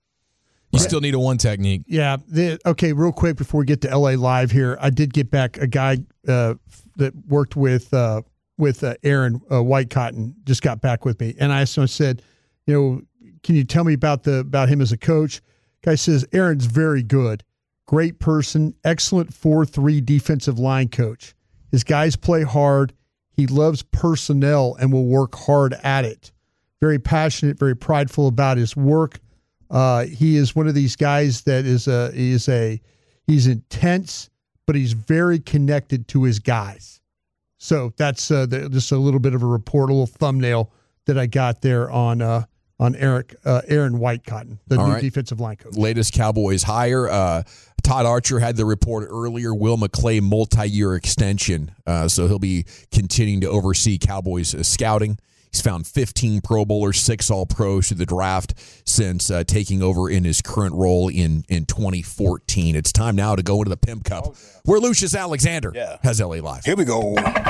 You still need a one technique. Yeah. The, okay, real quick before we get to L A Live here, I did get back a guy uh, that worked with uh, with uh, Aaron uh, Whitecotton. Just got back with me, and I asked him, I said, you know, can you tell me about the about him as a coach? Guy says Aaron's very good, great person, excellent four three defensive line coach. His guys play hard. He loves personnel and will work hard at it. Very passionate, very prideful about his work. Uh, he is one of these guys that is a he is a he's intense, but he's very connected to his guys. So that's uh, the, just a little bit of a report, a little thumbnail that I got there on uh, on Eric uh, Aaron Whitecotton, the All new right. defensive line coach. Latest Cowboys hire. Uh, Todd Archer had the report earlier. Will McClay multi-year extension, uh, so he'll be continuing to oversee Cowboys uh, scouting. He's found fifteen Pro Bowlers, six All-Pros through the draft since uh, taking over in his current role in, in twenty fourteen. It's time now to go into the Pimp Cup, oh, yeah. where Lucius Alexander yeah. has L A Live. Here we go.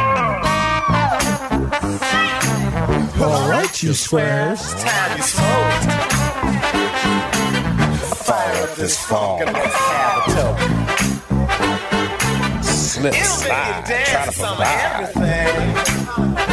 All right, you squares. Time you smoke. Fire up this phone. Slip, slide, try to survive.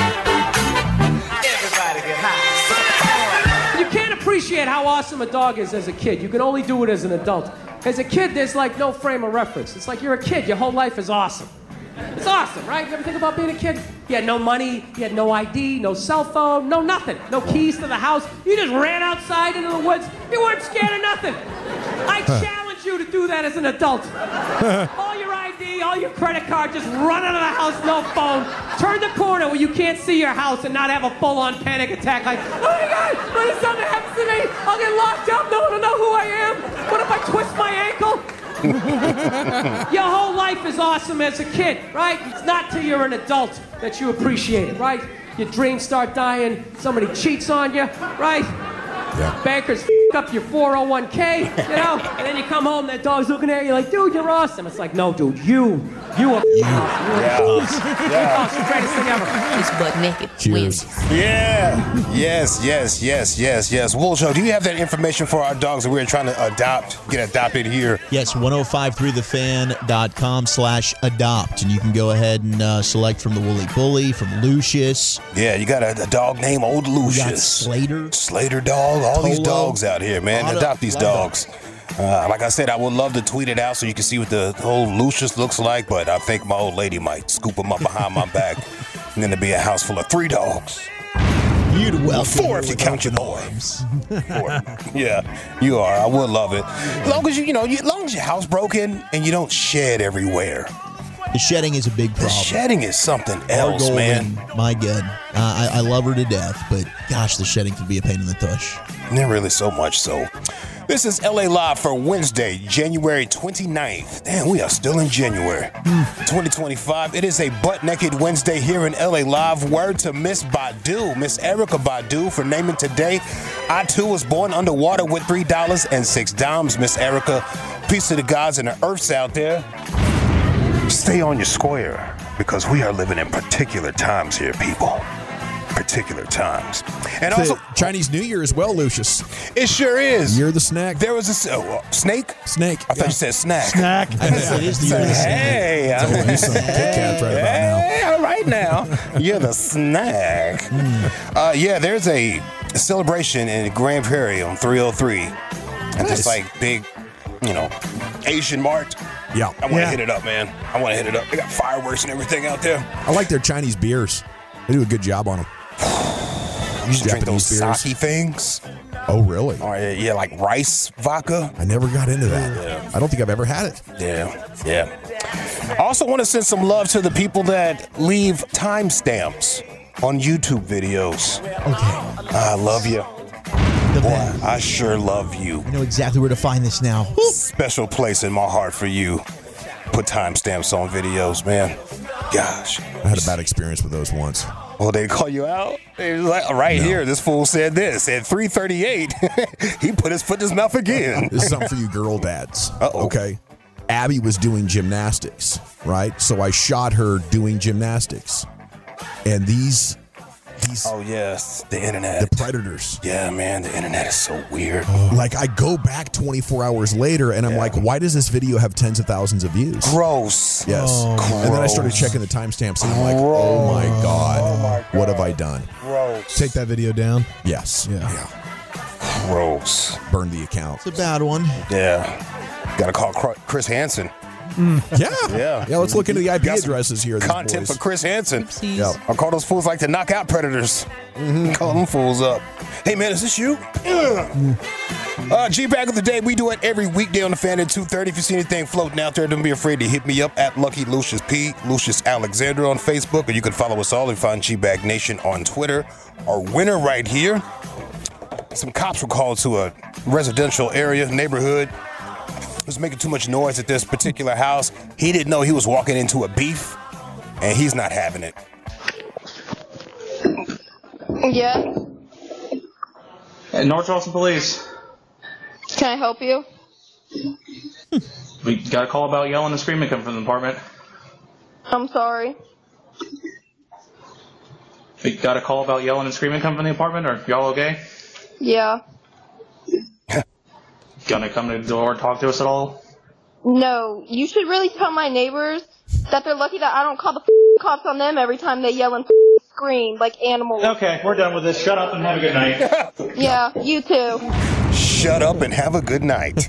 You can't appreciate how awesome a dog is as a kid. You can only do it as an adult. As a kid, there's like no frame of reference. It's like you're a kid. Your whole life is awesome. It's awesome, right? You ever think about being a kid? You had no money, you had no I D, no cell phone, no nothing. No keys to the house. You just ran outside into the woods. You weren't scared of nothing. I challenge you to do that as an adult. All your I D, all your credit card, just run out of the house, no phone. Turn the corner where you can't see your house and not have a full-on panic attack like, oh my God, what if something happens to me? I'll get locked up, no one will know who I am. What if I twist my ankle? Your whole life is awesome as a kid, right? It's not till you're an adult that you appreciate it, right? Your dreams start dying, somebody cheats on you, right? Yeah. Bankers up your four oh one k, you know? And then you come home, that dog's looking at you like, dude, you're awesome. It's like, no, dude, you, you are Yeah. yeah. It's the greatest thing ever. It's butt naked. Cheers. Yeah. Yes, yes, yes, yes, yes. Woolshow, do you have that information for our dogs that we're trying to adopt, get adopted here? Yes, ten fifty-three the fan dot com slash adopt. And you can go ahead and uh, select from the Woolly Bully, from Lucius. Yeah, you got a, a dog named Old We got Lucius. Slater. Slater dog, all these Polo. dogs out here, man. Lot of- Adopt these lot of dogs. Uh, like I said, I would love to tweet it out so you can see what the whole Lucius looks like, but I think my old lady might scoop him up behind my back. And then it'd be a house full of three dogs. You'd welcome Four if you count your boy. Four. Yeah, you are. I would love it. As long as you, you know, you, as long as your house broken and you don't shed everywhere. The shedding is a big The problem. shedding is something Our else, Golden, man. My God. Uh, I, I love her to death, but gosh, the shedding can be a pain in the tush. Not really so much so. This is L A Live for Wednesday, January twenty-ninth. Damn, we are still in January. twenty twenty-five. It is a butt-naked Wednesday here in L A Live. Word to Miss Badu, Miss Erica Badu, for naming today. I, too, was born underwater with three dollars and six dimes, Miss Erica. Peace to the gods and the earths out there. Stay on your square, because we are living in particular times here, people. Particular times. And It's also, the Chinese New Year as well, Lucius. it sure is. You're the snack. There was a s- oh, uh, snake. Snake. I thought you said snack. Snack. It is the Say, year of the snake. hey, Oh, I'm- he's some Kit Kats right about now. hey, all right now. You're the snack. Uh, yeah, there's a celebration in Grand Prairie on three oh three. And Nice. this like big, you know, Asian mart. Yeah. I want to Yeah. hit it up, man. I want to hit it up. They got fireworks and everything out there. I like their Chinese beers. They do a good job on them. You used to drink those Japanese sake things. Oh, really? Or yeah, yeah, like rice vodka. I never got into that. I don't think I've ever had it. Yeah, yeah. I also want to send some love to the people that leave timestamps on YouTube videos. Okay. I love you. The Boy, best. I sure love you. I know exactly where to find this now. Special place in my heart for you. Put timestamps on videos, man. Gosh. I had a bad experience with those once. Well, they call you out. They was like, right No. here, this fool said this. At three thirty-eight, he put his foot in his mouth again. This is something for you girl dads. Uh-oh. Okay. Abby was doing gymnastics, right? So I shot her doing gymnastics. And these, these, Oh, yes, the internet. the predators, Yeah, man, the internet is so weird. like I go back twenty-four hours later and I'm like, why does this video have tens of thousands of views? Gross. Yes. And then I started checking the timestamps and I'm like, oh my God, what have I done? Gross. Take that video down. Yes. Yeah. Gross. Burned the account. It's a bad one. Yeah. Got to call Cr- Chris Hansen. Yeah. Yeah. Yeah, let's look into the I P Got some addresses here. these Content boys. for Chris Hansen. Yeah. I call those fools like to knock out predators. Call them fools up. Hey, man, is this you? uh, G-Bag of the Day, we do it every weekday on the Fan at two thirty. If you see anything floating out there, don't be afraid to hit me up at Lucky Lucius P, Lucius Alexander on Facebook, or you can follow us all and find G-Bag Nation on Twitter. Our winner right here. Some cops were called to a residential area, neighborhood. Was making too much noise at this particular house. He didn't know he was walking into a beef, and he's not having it. Yeah. Hey, North Charleston Police. Can I help you? We got a call about yelling and screaming coming from the apartment. I'm sorry. We got a call about yelling and screaming coming from the apartment. Are y'all okay? Yeah. Gonna come to the door and talk to us at all? No, you should really tell my neighbors that they're lucky that I don't call the cops on them every time they yell and scream like animals. Okay, we're done with this. Shut up and have a good night. Yeah, you too. Shut up and have a good night.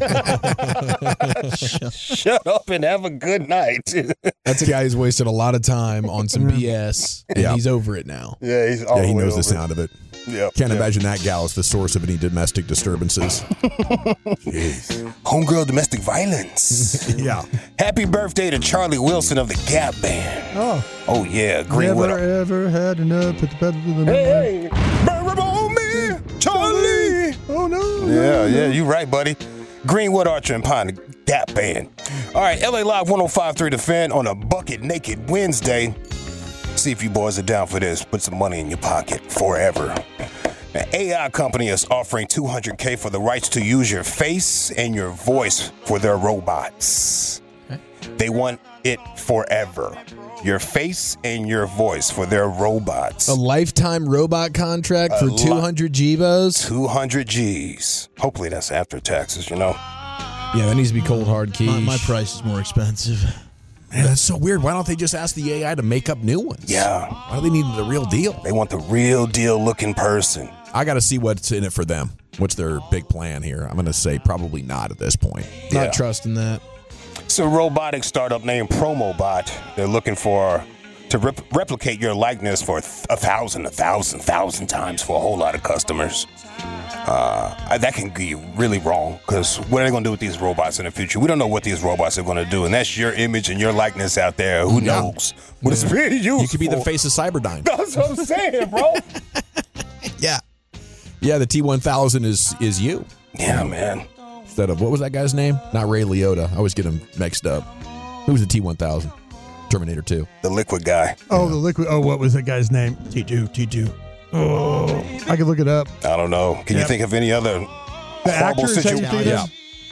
Shut up and have a good night. That's a guy who's wasted a lot of time on some B S, and Yeah. he's over it now. Yeah, he's all Yeah, he the way knows the over. sound of it. Yep, Can't yep. imagine that gal is the source of any domestic disturbances. Homegirl domestic violence. Yeah. Happy birthday to Charlie Wilson of the Gap Band. Oh, Oh, yeah, Greenwood. never ever had enough. Put the pedal to the Hey, burn on me, Charlie. Oh no. Yeah, yeah, you right, buddy. Greenwood Archer and Pine, the Gap Band. All right, L A Live ten fifty-three The Fan on a Bucket Naked Wednesday. See if you boys are down for this. Put some money in your pocket forever. An A I company is offering two hundred K for the rights to use your face and your voice for their robots. Okay. They want it forever. Your face and your voice for their robots. A lifetime robot contract for two hundred G-Bos? two hundred G's. Hopefully that's after taxes, you know? Yeah, that needs to be cold hard keys. My, my price is more expensive. Man, that's so weird. Why don't they just ask the A I to make up new ones? Yeah. Why do they need the real deal? They want the real deal looking person. I got to see what's in it for them. What's their big plan here? I'm going to say probably not at this point. Not Yeah. trusting that. It's a robotic startup named Promobot. They're looking for to rep- replicate your likeness for a thousand, a thousand, thousand times for a whole lot of customers. Uh, that can be really wrong because what are they going to do with these robots in the future? We don't know what these robots are going to do, and that's your image and your likeness out there. Who Yeah. knows what it's being used You could be the for. face of Cyberdyne. That's what I'm saying, bro. Yeah. Yeah, the T one thousand is is you. Yeah, man. Instead of, what was that guy's name? Not Ray Liotta. I always get him mixed up. Who was the T one thousand? Terminator two. The liquid guy. Oh, the liquid. Oh, what was that guy's name? T two, T two. Oh, I could look it up. I don't know. Can Yep. you think of any other The horrible actor, is that what you situations? think it Yeah.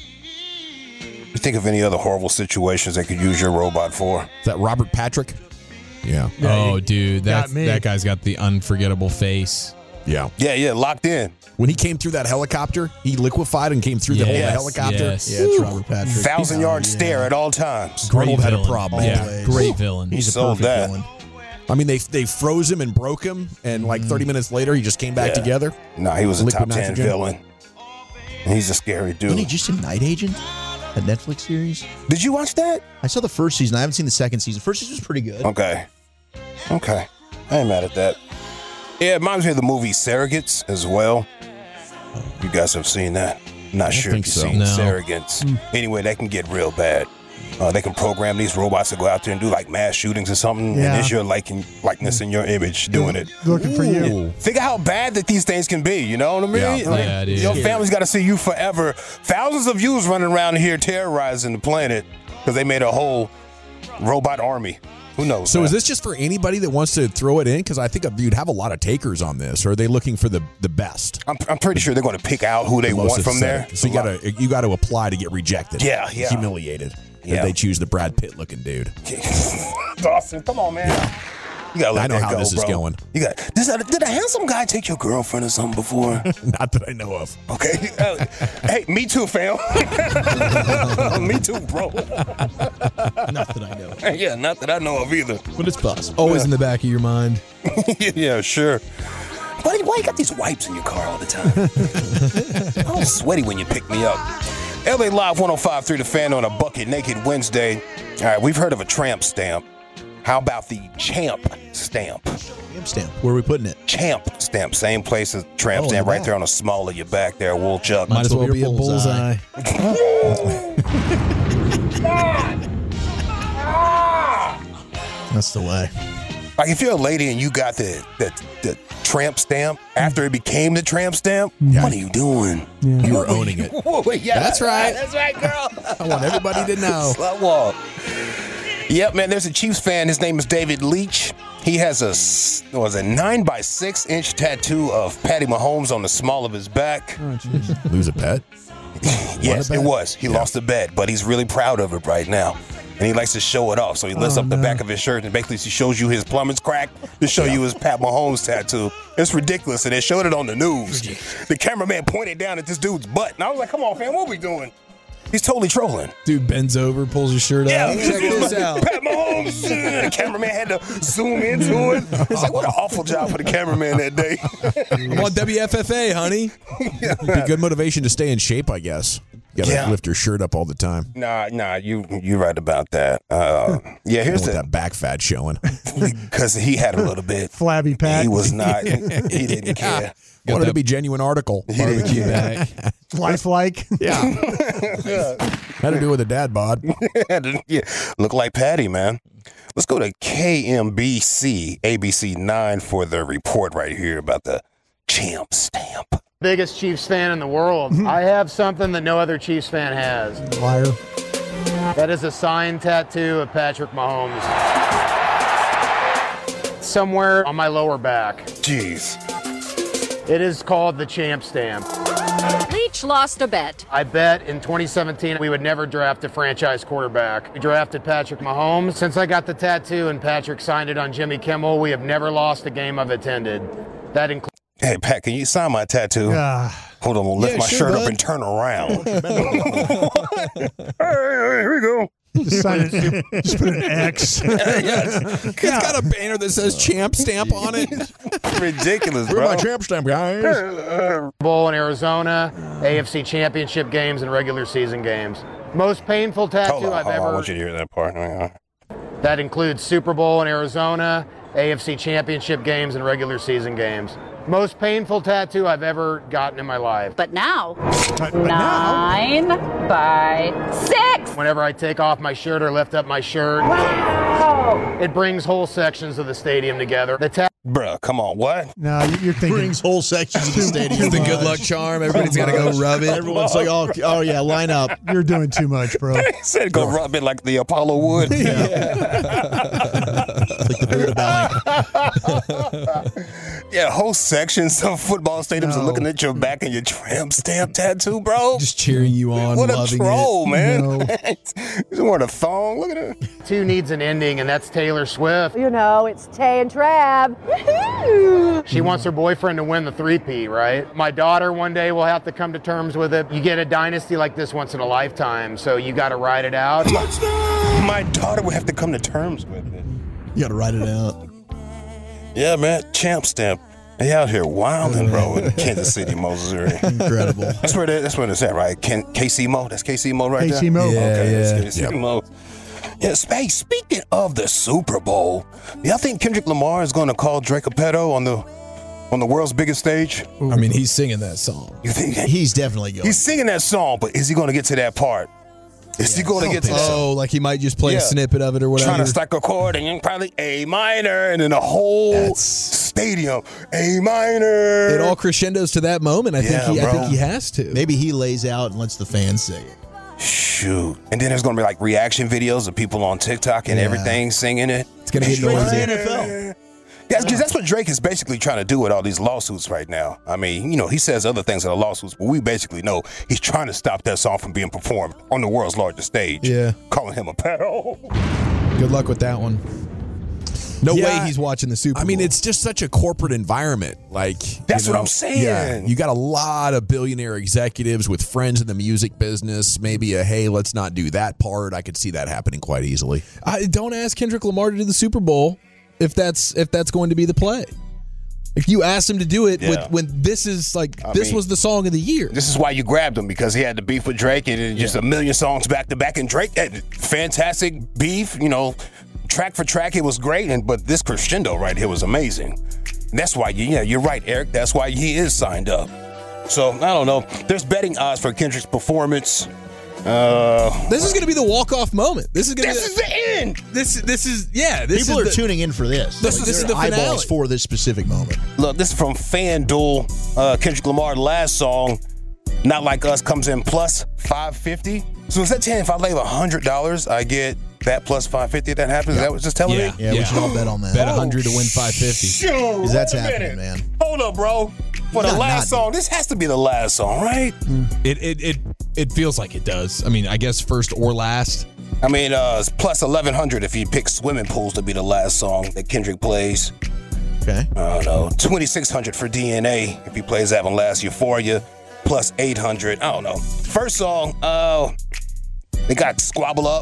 is? You think of any other horrible situations they could use your robot for? Is that Robert Patrick? Yeah. Yeah, oh, you dude, that got me. that guy's got the unforgettable face. Yeah. Yeah, yeah, locked in. When he came through that helicopter, he liquefied and came through the whole Yes, helicopter. yes. Yeah, it's Robert Patrick. Thousand yard Yeah. stare at all times. Great Arnold had a villain. problem. Yeah, Always. great villain. He He's a sold perfect that. villain. I mean, they they froze him and broke him, and like thirty minutes later, he just came back Yeah. together. Nah, he was a Liquid top ten nitrogen. villain. And he's a scary dude. Wasn't he just a Night Agent? A Netflix series? Did you watch that? I saw the first season. I haven't seen the second season. First season was pretty good. Okay. Okay. I ain't mad at that. Yeah, it reminds me of the movie Surrogates as well. You guys have seen that? Not sure if think you've so. seen No. Surrogates. Anyway, they can get real bad. Uh, they can program these robots to go out there and do like mass shootings or something, Yeah. and it's your liking, likeness and your image doing it. Looking for you. Ooh. Think of how bad that these things can be. You know what I mean? Yeah. Like, Yeah, it is. your family's got to see you forever. Thousands of yous running around here terrorizing the planet because they made a whole robot army. Who knows? So man? is this just for anybody that wants to throw it in? Because I think you'd have a lot of takers on this. Or are they looking for the, the best? I'm, I'm pretty sure they're going to pick out who they The most want from there. aesthetic? So you gotta you gotta apply to get rejected. Yeah, yeah. Humiliated. Yeah. If they choose the Brad Pitt looking dude. Dawson, come on, man. You gotta let I know that how go, this is bro. going. You got. Did a, did a handsome guy take your girlfriend or something before? Not that I know of. Okay. Uh, hey, me too, fam. me too, bro. Not that I know. Yeah, not that I know of either. But it's possible. Always in the back of your mind. Yeah, sure. Why, why you got these wipes in your car all the time? I'm sweaty when you pick me up. L A Live one oh five point three The Fan on a Bucket Naked Wednesday. All right, we've heard of a tramp stamp. How about the champ stamp? Stamp stamp. Where are we putting it? Champ stamp. Same place as tramp Oh, stamp, in the right back. there on the small of your back there, wool chuck. Might as well be be a a bullseye. That's the way. Like if you're a lady and you got the the, the tramp stamp after it became the tramp stamp, what are you doing? You were owning it. Whoa, yeah, That's right. That's right, girl. I want everybody to know. Slut walk. Yep, man. There's a Chiefs fan. His name is David Leach. He has a s- was a nine by six inch tattoo of Patty Mahomes on the small of his back. Lose a bet? Yes, a it bet? was. He lost a bet, but he's really proud of it right now. And he likes to show it off. So he lifts Oh, up the no. back of his shirt and basically he shows you his plumber's crack to show you his Pat Mahomes tattoo. It's ridiculous. And they showed it on the news. The cameraman pointed down at this dude's butt. And I was like, come on, fam, what are we doing? He's totally trolling. Dude bends over, pulls his shirt Yeah, out. Check this out. Pat Mahomes. The cameraman had to zoom into it. It's like, what an awful job for the cameraman that day. I'm on W F F A, honey. It'd be good motivation to stay in shape, I guess. You gotta Yeah. lift your shirt up all the time. Nah, nah, you you're right about that. Uh, yeah, I here's want the that back fat showing. because he had a little bit. Flabby Pat. He was not. He didn't care. Wanted to be genuine article. Barbecue back. Lifelike. Yeah. Had to do with a dad bod. Yeah, look like Patty, man. Let's go to K M B C, A B C nine for the report right here about the champ stamp. Biggest Chiefs fan in the world. I have something that no other Chiefs fan has. Liar. That is a signed tattoo of Patrick Mahomes. Somewhere on my lower back. Jeez. It is called the champ stamp. Leach lost a bet. I bet in twenty seventeen we would never draft a franchise quarterback. We drafted Patrick Mahomes. Since I got the tattoo and Patrick signed it on Jimmy Kimmel, we have never lost a game I've attended. That includes. Hey, Pat, can you sign my tattoo? Uh, Hold on, I'm gonna lift yeah, my sure, shirt bud. up and turn around. hey, hey, here we go. just, sign it, just put an X. Yes. It's got a banner that says champ stamp on it. Ridiculous, bro. champ stamp, guys. Bowl in Arizona, A F C Championship games, and regular season games. Most painful tattoo Hold on, I've hold on, ever. I want you to hear that part. Hang on. That includes Super Bowl in Arizona, A F C Championship games, and regular season games. Most painful tattoo I've ever gotten in my life. But now, But, but now, nine by six. Whenever I take off my shirt or lift up my shirt, it brings whole sections of the stadium together. The ta- Bruh, come on, what? no, you- you're thinking. Brings whole sections of the stadium. It's the good luck charm. Everybody's got to go rub it. Everyone's like, oh, oh yeah, line up. You're doing too much, bro. He said go rub it like the Apollo would. Like the Buddha belly. Yeah, whole sections of football stadiums No. are looking at your back and your tramp stamp tattoo, bro. Just cheering you on, What a loving troll, it. man. No. He's wearing a thong. Look at it. Two needs an ending, and that's Taylor Swift. You know, it's Tay and Trav. She wants her boyfriend to win the three-P, right? My daughter one day will have to come to terms with it. You get a dynasty like this once in a lifetime, so you got to ride it out. My daughter would have to come to terms with it. You got to write it out. Yeah, man. Champ stamp. They out here wilding, bro, in Kansas City, Missouri. Incredible. That's where they, that's where it's at, right? Ken, K C Mo. That's K C Mo right there. K C Mo. Yeah, Okay, yeah. that's K C Mo. Yeah, hey, speaking of the Super Bowl, y'all think Kendrick Lamar is going to call Drake a pedo on the on the world's biggest stage? I mean, he's singing that song. You think He's definitely going. he's singing that song, but is he going to get to that part? Is he going to get to that? Oh, like he might just play Yeah. a snippet of it or whatever. Trying to strike a chord and then probably A minor, and then the whole That's- stadium A minor. It all crescendos to that moment. I Yeah, think he, I bro. think he has to. Maybe he lays out and lets the fans sing it. Shoot. And then there's going to be like reaction videos of people on TikTok and Yeah. everything singing it. It's gonna get Straight to noisy. the N F L. Yeah, because that's what Drake is basically trying to do with all these lawsuits right now. I mean, you know, he says other things in the lawsuits, but we basically know he's trying to stop that song from being performed on the world's largest stage. Yeah. Calling him a pedo. Good luck with that one. No Yeah. way he's watching the Super Bowl. I mean, it's just such a corporate environment. Like That's you what know, I'm saying. Yeah, you got a lot of billionaire executives with friends in the music business. Maybe a hey, let's not do that part. I could see that happening quite easily. I don't ask Kendrick Lamar to do the Super Bowl if that's if that's going to be the play. If you ask him to do it Yeah. with, when this is like I this mean, was the song of the year. This is why you grabbed him, because he had the beef with Drake and then just a million songs back to back. And Drake had fantastic beef, you know, track for track. It was great. And but this crescendo right here was amazing. And that's why, you, yeah, you're right, Eric. That's why he is signed up. So, I don't know. There's betting odds for Kendrick's performance. Uh, This is going to be the walk-off moment. This is going to this be is the end. this this is yeah, this People is are the, tuning in for this. This- Like, this is they're the finale. eyeballs for this specific moment. Look, this is from FanDuel. Uh, Kendrick Lamar, last song, Not Like Us, comes in plus five fifty. So is that saying if I lay one hundred dollars, I get that plus five fifty if that happens? Is that what it's telling Yeah. me? Yeah, we should all bet on that. bet one hundred to win five fifty. Shoot, Because that's wait a happening, minute. man. Hold up, bro. For the Not- last not- song, this has to be the last song, right? It it it it feels like it does. I mean, I guess first or last. I mean, uh, it's plus eleven hundred if you pick Swimming Pools to be the last song that Kendrick plays. Okay. I don't know. twenty-six hundred for D N A if he plays that one last. Euphoria, plus eight hundred. I don't know. First song, uh, they got Squabble Up,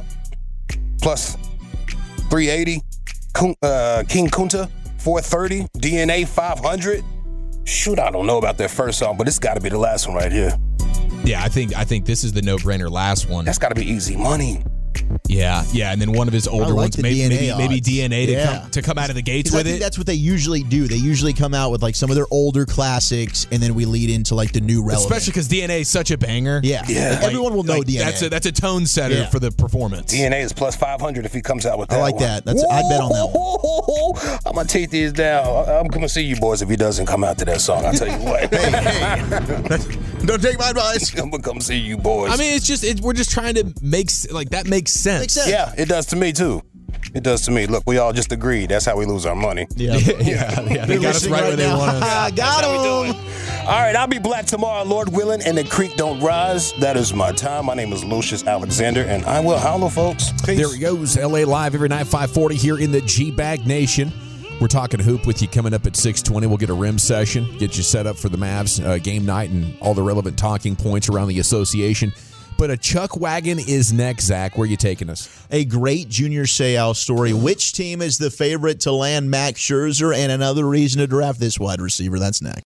plus three eighty. Kun- uh, King Kunta, four thirty. D N A, five hundred. Shoot, I don't know about that first song, but it's got to be the last one right here. Yeah, I think I think this is the no-brainer last one. That's got to be easy money. Yeah, yeah, and then one of his older I like ones, the maybe D N A maybe, maybe odds. D N A to Yeah. come to come out of the gates 'Cause I with think it. that's what they usually do. They usually come out with like some of their older classics, and then we lead into like the new relevant. Especially because D N A is such a banger. Yeah. Yeah. Like, everyone will know Like, D N A. That's a that's a tone setter Yeah. for the performance. D N A is plus five hundred if he comes out with that I like one. that. That's I'd bet on that one. I'm going to take these down. I- I'm coming to see you boys if he doesn't come out to that song. I'll tell you what. Don't take my advice. I'm going to come see you boys. I mean, it's just it, we're just trying to make s- like that makes sense. Makes sense. yeah, it does to me too. It does to me. Look, we all just agreed. That's how we lose our money. Yeah, yeah, yeah. They got us right where they want us. Got him. All right, I'll be black tomorrow, Lord willing, and the creek don't rise. That is my time. My name is Lucius Alexander, and I will holler, folks. Peace. There he goes. L A Live every night, five forty here in the G-Bag Nation. We're talking hoop with you coming up at six twenty. We'll get a rim session, get you set up for the Mavs uh, game night and all the relevant talking points around the association. But a Chuck Wagon is next, Zach. Where are you taking us? A great Junior Seau story. Which team is the favorite to land Max Scherzer and another reason to draft this wide receiver? That's next.